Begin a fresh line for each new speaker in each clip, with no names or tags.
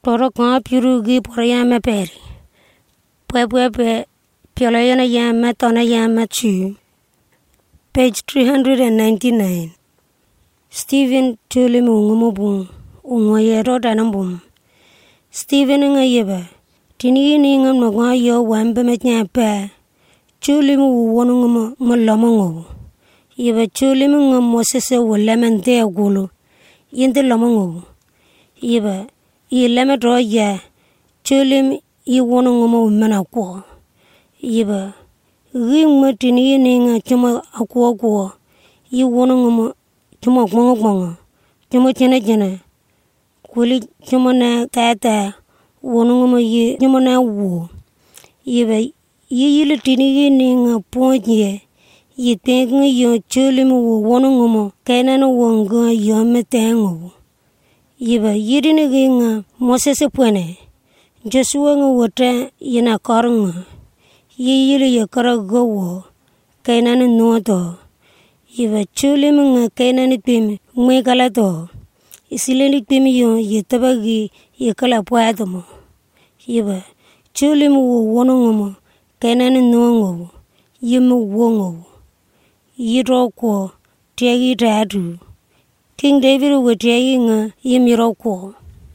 toro kwa pirugi porayama peri. Pwe pialayana yama tona yama chu. Page 399. Stephen Chulim Ungumubum, Ungoyero Danambum. Stephen Ngayeba, Tini Ningam Nogayo Wambamatnya Pa, Chulim Wonungum Molamongo. Yeba Chulim Moses will lemon there gulu, in the Lamongo. Yeba, ye lemon draw ya, Chulim ye wonungum manaqua. Yeba, Ring Martini Ning Chuma Aqua, ye wonungum. Chuma gwang chuma chena kuli chuma na tata wonunguma ye chuma na wo ye yile tini ni nga ponye ye teng yo chulimu wonunguma kaina no wonga yo metengo ye yidini nga Moses pwene Joshua nga wota yena karanga ye yile ye karago wo kaina no noto Iba Chulim nga kaina ni pimi mwe kala to isileni pimi yo yetabagi ye kala puadomo Iba Chulim wonongomo kaina ni nongo yimu wongo yiroko tiagi tatu King David wetiagi nga yimiroko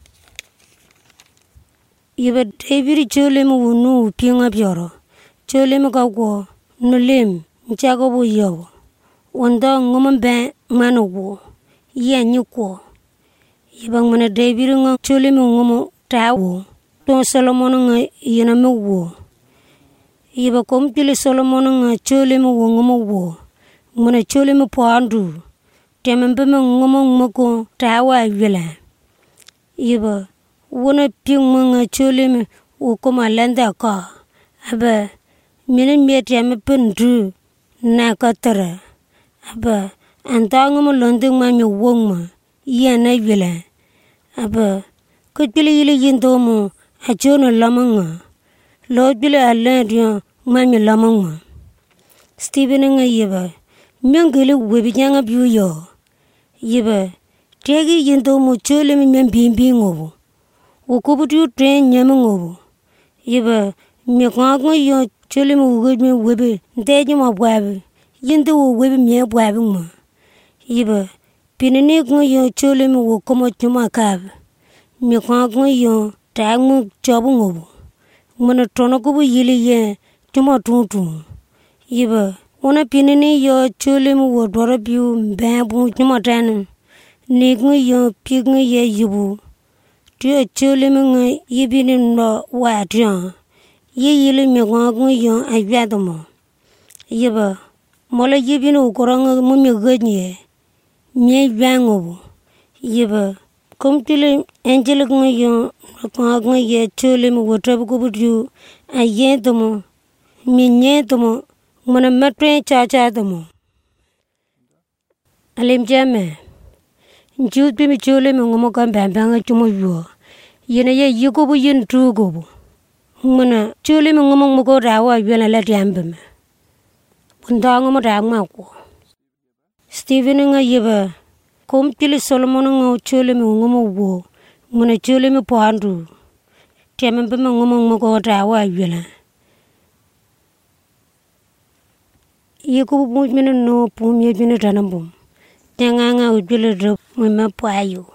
Iba David Chulim wunu pinga pioro Chulim ka ko nulim nchago bu yo Wanda ngumbe manugo ye nyuko yibang mana David nga Chulim ngumu tawo to Solomon nga yena muwo yiba kompili Solomon nga Chulim ngumu wo mana Chulim pandu temembe ngumu nguko tawa wila yiba wona ping nga Chulim ukoma landa ka aba minen miete me pendu na katara Aba antang mo londeng ma mi wong ma iya na vila aba kutili yili yindo mo ajono lamanga lo bile alla dio ma mi lamanga Stephen nga yeba myangele webi nyanga biu yo yeba tegi yindo mo chole mi mbimbi ngobo ukubutu tren nyama ngobo yeba mi nganga yo chole mo webi ndeji ma bwabe Yinde wo webe mie bwabing ma yiba pinene ngo yo Chulim wo komo chuma kab mi ngo yo tagmu chobu ngobu mana tono ko yili ye chuma tutu yiba ona pinene yo Chulim wo doro biu mbabu chuma tan ne ngo yo pig ngo ye yibu tio Chulim ngo yibini no wa tio ye yili mi ngo yo avyadamo yiba Mola yibino koranga mumye ganye mye vango yiba komtile angel ngayo ngwa ye Chulim wotabu kubudu ayedomo minyedomo mana matre chacha domo alim jame njut bi mi Chulim ngomo kan bambanga chumo yo yene ye yikobu yin tugo mana Chulim ngomo mko rawa yena la diambeme Undang mo ragma ko Stephen nga yeba kompili Solomon nga Chulim ngumo wo muna Chulim pandu temembe ngumo mko rawa yela yiko bu mino no pumye bino tanambum tenganga ujule do mema payo